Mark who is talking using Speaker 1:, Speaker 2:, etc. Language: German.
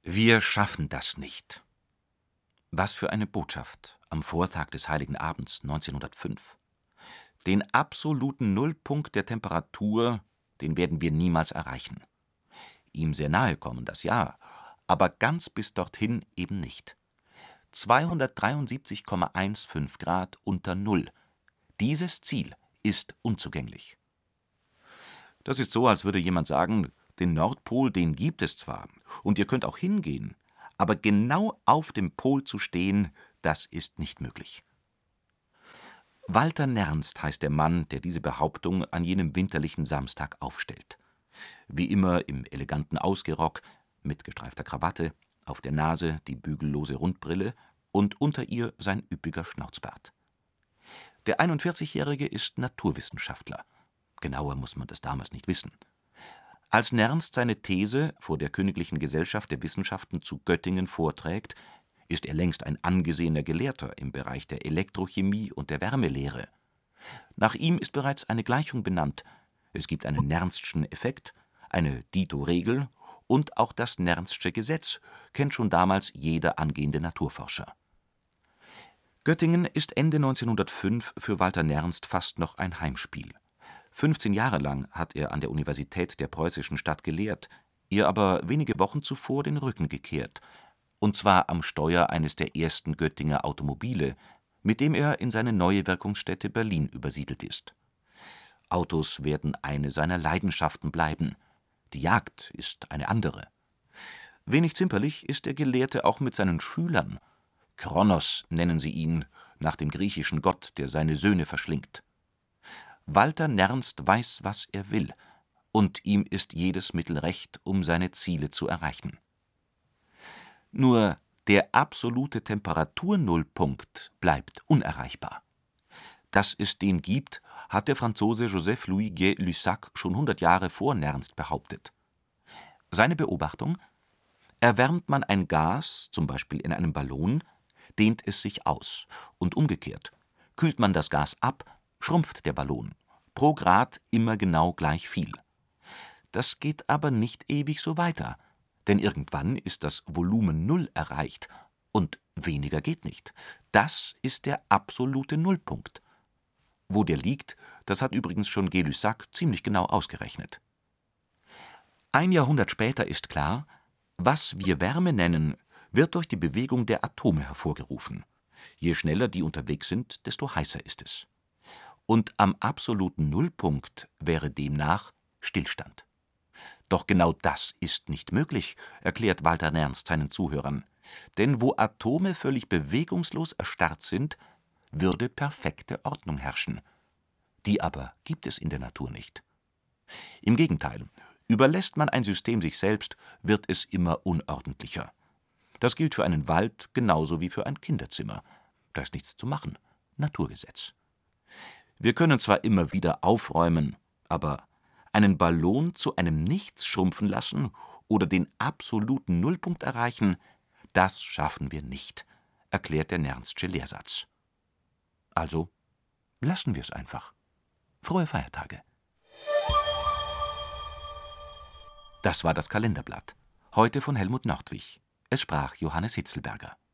Speaker 1: Wir schaffen das nicht. Was für eine Botschaft am Vortag des Heiligen Abends 1905. Den absoluten Nullpunkt der Temperatur, den werden wir niemals erreichen. Ihm sehr nahe kommen, das ja, aber ganz bis dorthin eben nicht. 273,15 Grad unter Null. Dieses Ziel ist unzugänglich. Das ist so, als würde jemand sagen, den Nordpol, den gibt es zwar, und ihr könnt auch hingehen, aber genau auf dem Pol zu stehen, das ist nicht möglich. Walther Nernst heißt der Mann, der diese Behauptung an jenem winterlichen Samstag aufstellt. Wie immer im eleganten Ausgerock, mit gestreifter Krawatte, auf der Nase die bügellose Rundbrille und unter ihr sein üppiger Schnauzbart. Der 41-Jährige ist Naturwissenschaftler. Genauer muss man das damals nicht wissen. Als Nernst seine These vor der Königlichen Gesellschaft der Wissenschaften zu Göttingen vorträgt, ist er längst ein angesehener Gelehrter im Bereich der Elektrochemie und der Wärmelehre. Nach ihm ist bereits eine Gleichung benannt. Es gibt einen Nernstschen Effekt, eine Dito-Regel und auch das Nernstsche Gesetz kennt schon damals jeder angehende Naturforscher. Göttingen ist Ende 1905 für Walther Nernst fast noch ein Heimspiel. 15 Jahre lang hat er an der Universität der preußischen Stadt gelehrt, ihr aber wenige Wochen zuvor den Rücken gekehrt, und zwar am Steuer eines der ersten Göttinger Automobile, mit dem er in seine neue Wirkungsstätte Berlin übersiedelt ist. Autos werden eine seiner Leidenschaften bleiben, die Jagd ist eine andere. Wenig zimperlich ist der Gelehrte auch mit seinen Schülern. Kronos nennen sie ihn, nach dem griechischen Gott, der seine Söhne verschlingt. Walther Nernst weiß, was er will, und ihm ist jedes Mittel recht, um seine Ziele zu erreichen. Nur der absolute Temperaturnullpunkt bleibt unerreichbar. Dass es den gibt, hat der Franzose Joseph-Louis Gay-Lussac schon 100 Jahre vor Nernst behauptet. Seine Beobachtung: Erwärmt man ein Gas, zum Beispiel in einem Ballon, dehnt es sich aus, und umgekehrt. Kühlt man das Gas ab, schrumpft der Ballon, pro Grad immer genau gleich viel. Das geht aber nicht ewig so weiter, denn irgendwann ist das Volumen Null erreicht und weniger geht nicht. Das ist der absolute Nullpunkt. Wo der liegt, das hat übrigens schon Gay-Lussac ziemlich genau ausgerechnet. Ein Jahrhundert später ist klar, was wir Wärme nennen, wird durch die Bewegung der Atome hervorgerufen. Je schneller die unterwegs sind, desto heißer ist es. Und am absoluten Nullpunkt wäre demnach Stillstand. Doch genau das ist nicht möglich, erklärt Walther Nernst seinen Zuhörern. Denn wo Atome völlig bewegungslos erstarrt sind, würde perfekte Ordnung herrschen. Die aber gibt es in der Natur nicht. Im Gegenteil, überlässt man ein System sich selbst, wird es immer unordentlicher. Das gilt für einen Wald genauso wie für ein Kinderzimmer. Da ist nichts zu machen. Naturgesetz. Wir können zwar immer wieder aufräumen, aber einen Ballon zu einem Nichts schrumpfen lassen oder den absoluten Nullpunkt erreichen, das schaffen wir nicht, erklärt der Nernstsche Lehrsatz. Also lassen wir es einfach. Frohe Feiertage. Das war das Kalenderblatt. Heute von Helmut Nordwig. Es sprach Johannes Hitzelberger.